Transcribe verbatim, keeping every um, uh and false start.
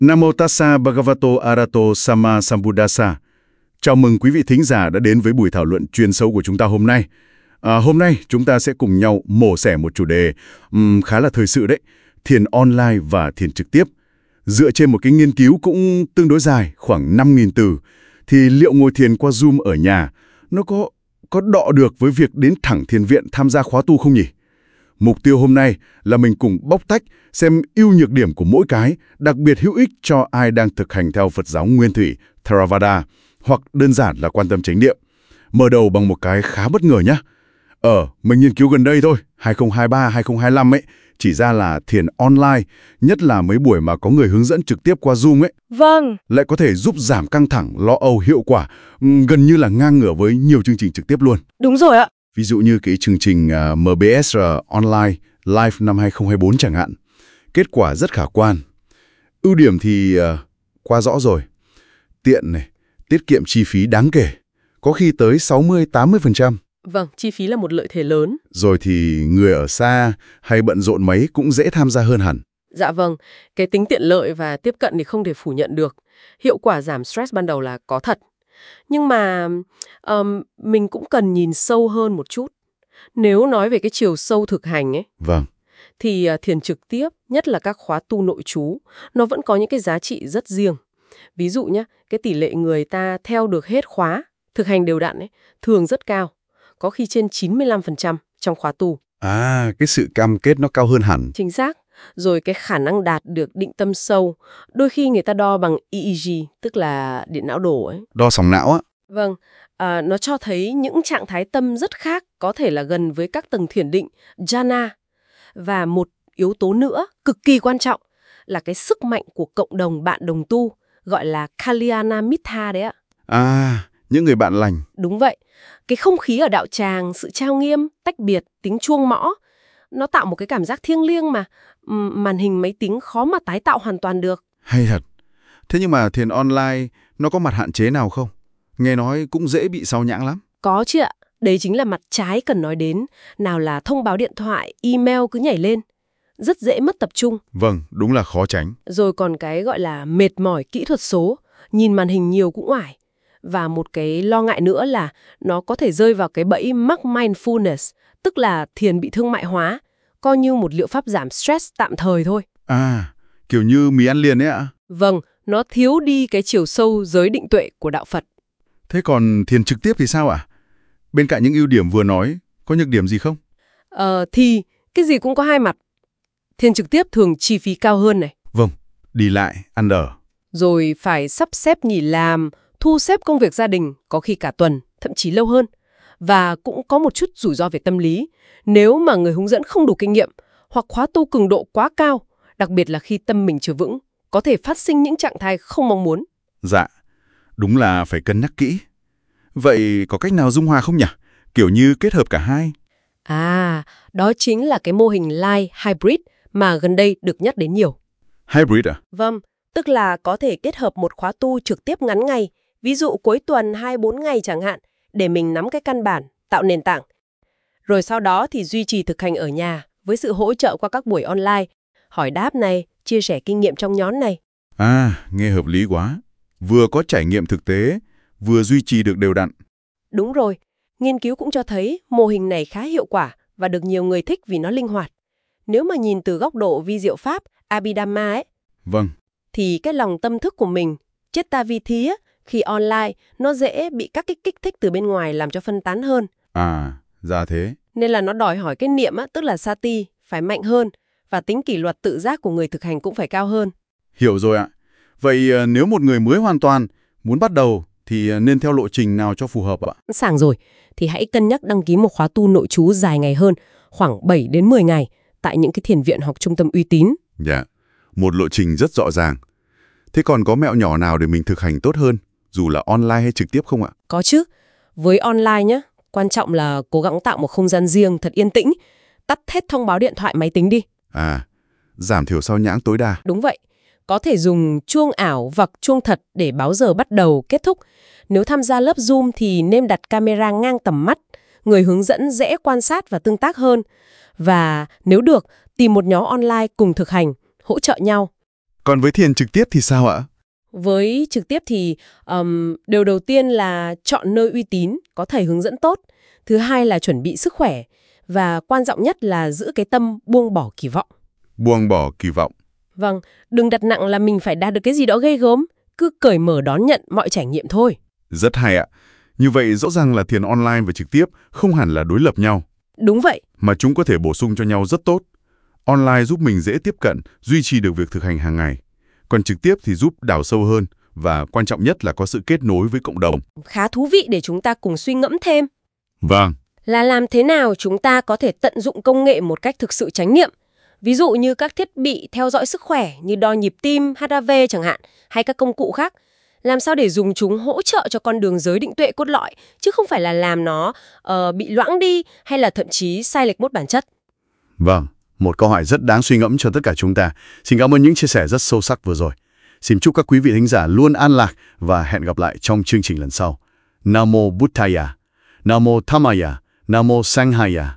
Namo Tassa Bhagavato Arahato Samma Sambuddhassa. Chào mừng quý vị thính giả đã đến với buổi thảo luận chuyên sâu của chúng ta hôm nay. À, hôm nay chúng ta sẽ cùng nhau mổ xẻ một chủ đề um, khá là thời sự đấy, thiền online và thiền trực tiếp. Dựa trên một cái nghiên cứu cũng tương đối dài, khoảng năm nghìn từ, thì liệu ngồi thiền qua Zoom ở nhà nó có, có đọ được với việc đến thẳng thiền viện tham gia khóa tu không nhỉ? Mục tiêu hôm nay là mình cùng bóc tách xem ưu nhược điểm của mỗi cái, đặc biệt hữu ích cho ai đang thực hành theo Phật giáo Nguyên Thủy, Theravada, hoặc đơn giản là quan tâm chánh niệm. Mở đầu bằng một cái khá bất ngờ nhé. Ờ, mình nghiên cứu gần đây thôi, hai không hai ba hai không hai lăm ấy, chỉ ra là thiền online, nhất là mấy buổi mà có người hướng dẫn trực tiếp qua Zoom ấy. Vâng. Lại có thể giúp giảm căng thẳng, lo âu hiệu quả, gần như là ngang ngửa với nhiều chương trình trực tiếp luôn. Đúng rồi ạ. Ví dụ như cái chương trình uh, em bê ét rờ Online Live năm hai không hai bốn chẳng hạn. Kết quả rất khả quan. Ưu điểm thì uh, quá rõ rồi. Tiện này, tiết kiệm chi phí đáng kể, có khi tới sáu mươi đến tám mươi phần trăm. Vâng, chi phí là một lợi thế lớn. Rồi thì người ở xa hay bận rộn mấy cũng dễ tham gia hơn hẳn. Dạ vâng, cái tính tiện lợi và tiếp cận thì không thể phủ nhận được. Hiệu quả giảm stress ban đầu là có thật. Nhưng mà um, mình cũng cần nhìn sâu hơn một chút. Nếu nói về cái chiều sâu thực hành ấy, Vâng. thì uh, thiền trực tiếp, nhất là các khóa tu nội trú, nó vẫn có những cái giá trị rất riêng. Ví dụ nhé, cái tỷ lệ người ta theo được hết khóa, thực hành đều đặn ấy, thường rất cao. Có khi trên chín mươi lăm phần trăm trong khóa tu. À, cái sự cam kết nó cao hơn hẳn. Chính xác. Rồi cái khả năng đạt được định tâm sâu, đôi khi người ta đo bằng e e giê, tức là điện não đồ ấy. Đo sóng não á. Vâng, à, nó cho thấy những trạng thái tâm rất khác, có thể là gần với các tầng thiền định, jhana. Và một yếu tố nữa, cực kỳ quan trọng, là cái sức mạnh của cộng đồng bạn đồng tu, gọi là Kalyana Mitta đấy ạ. À, những người bạn lành. Đúng vậy. Cái không khí ở đạo tràng, sự trang nghiêm, tách biệt, tiếng chuông mõ, nó tạo một cái cảm giác thiêng liêng mà um, màn hình máy tính khó mà tái tạo hoàn toàn được. Hay thật. Thế nhưng mà thiền online nó có mặt hạn chế nào không? Nghe nói cũng dễ bị sao nhãng lắm. Có chứ ạ. Đấy chính là mặt trái cần nói đến. Nào là thông báo điện thoại, email cứ nhảy lên. Rất dễ mất tập trung. Vâng, đúng là khó tránh. Rồi còn cái gọi là mệt mỏi kỹ thuật số. Nhìn màn hình nhiều cũng oải. Và một cái lo ngại nữa là nó có thể rơi vào cái bẫy mắc mindfulness, tức là thiền bị thương mại hóa, coi như một liệu pháp giảm stress tạm thời thôi. À, kiểu như mì ăn liền ấy ạ? Vâng, nó thiếu đi cái chiều sâu giới định tuệ của đạo Phật. Thế còn thiền trực tiếp thì sao ạ? Bên cạnh những ưu điểm vừa nói, có nhược điểm gì không? Ờ, thì cái gì cũng có hai mặt. Thiền trực tiếp thường chi phí cao hơn này. Vâng, đi lại, ăn ở. Rồi phải sắp xếp nghỉ làm, thu xếp công việc gia đình, có khi cả tuần, thậm chí lâu hơn. Và cũng có một chút rủi ro về tâm lý. Nếu mà người hướng dẫn không đủ kinh nghiệm, hoặc khóa tu cường độ quá cao, đặc biệt là khi tâm mình chưa vững, có thể phát sinh những trạng thái không mong muốn. Dạ, đúng là phải cân nhắc kỹ. Vậy có cách nào dung hòa không nhỉ? Kiểu như kết hợp cả hai. À, đó chính là cái mô hình Live Hybrid mà gần đây được nhắc đến nhiều. Hybrid à? Vâng, tức là có thể kết hợp một khóa tu trực tiếp ngắn ngày, ví dụ cuối tuần hai bốn ngày chẳng hạn, để mình nắm cái căn bản, tạo nền tảng. Rồi sau đó thì duy trì thực hành ở nhà với sự hỗ trợ qua các buổi online, hỏi đáp này, chia sẻ kinh nghiệm trong nhóm này. À, nghe hợp lý quá. Vừa có trải nghiệm thực tế, vừa duy trì được đều đặn. Đúng rồi, nghiên cứu cũng cho thấy mô hình này khá hiệu quả và được nhiều người thích vì nó linh hoạt. Nếu mà nhìn từ góc độ vi diệu pháp, Abhidhamma ấy, Vâng. thì cái lòng tâm thức của mình, Chitta Vithi á, khi online, nó dễ bị các cái kích thích từ bên ngoài làm cho phân tán hơn. À, ra thế. Nên là nó đòi hỏi cái niệm á, tức là sati, phải mạnh hơn, và tính kỷ luật tự giác của người thực hành cũng phải cao hơn. Hiểu rồi ạ. Vậy à, nếu một người mới hoàn toàn muốn bắt đầu thì nên theo lộ trình nào cho phù hợp ạ? Sẵn sàng rồi, thì hãy cân nhắc đăng ký một khóa tu nội trú dài ngày hơn, khoảng bảy đến mười ngày, tại những cái thiền viện hoặc trung tâm uy tín. Dạ, một lộ trình rất rõ ràng. Thế còn có mẹo nhỏ nào để mình thực hành tốt hơn, dù là online hay trực tiếp không ạ? Có chứ. Với online nhé, quan trọng là cố gắng tạo một không gian riêng thật yên tĩnh, tắt hết thông báo điện thoại máy tính đi. À, giảm thiểu sao nhãng tối đa. Đúng vậy. Có thể dùng chuông ảo hoặc chuông thật để báo giờ bắt đầu, kết thúc. Nếu tham gia lớp Zoom thì nên đặt camera ngang tầm mắt, người hướng dẫn dễ quan sát và tương tác hơn. Và nếu được, tìm một nhóm online cùng thực hành, hỗ trợ nhau. Còn với thiền trực tiếp thì sao ạ? Với trực tiếp thì um, điều đầu tiên là chọn nơi uy tín, có thầy hướng dẫn tốt. Thứ hai là chuẩn bị sức khỏe. Và quan trọng nhất là giữ cái tâm buông bỏ kỳ vọng. Buông bỏ kỳ vọng. Vâng, đừng đặt nặng là mình phải đạt được cái gì đó ghê gớm. Cứ cởi mở đón nhận mọi trải nghiệm thôi. Rất hay ạ. Như vậy rõ ràng là thiền online và trực tiếp không hẳn là đối lập nhau. Đúng vậy. Mà chúng có thể bổ sung cho nhau rất tốt. Online giúp mình dễ tiếp cận, duy trì được việc thực hành hàng ngày. Còn trực tiếp thì giúp đào sâu hơn và quan trọng nhất là có sự kết nối với cộng đồng. Khá thú vị để chúng ta cùng suy ngẫm thêm. Vâng. Là làm thế nào chúng ta có thể tận dụng công nghệ một cách thực sự chánh niệm? Ví dụ như các thiết bị theo dõi sức khỏe như đo nhịp tim, hát a vê chẳng hạn, hay các công cụ khác. Làm sao để dùng chúng hỗ trợ cho con đường giới định tuệ cốt lõi, chứ không phải là làm nó uh, bị loãng đi hay là thậm chí sai lệch mất bản chất. Vâng, một câu hỏi rất đáng suy ngẫm cho tất cả chúng ta. Xin cảm ơn những chia sẻ rất sâu sắc vừa rồi. Xin chúc các quý vị thính giả luôn an lạc và hẹn gặp lại trong chương trình lần sau. Nam mô Buddhaya, Nam mô Dhammaya, Nam mô Sanghaya.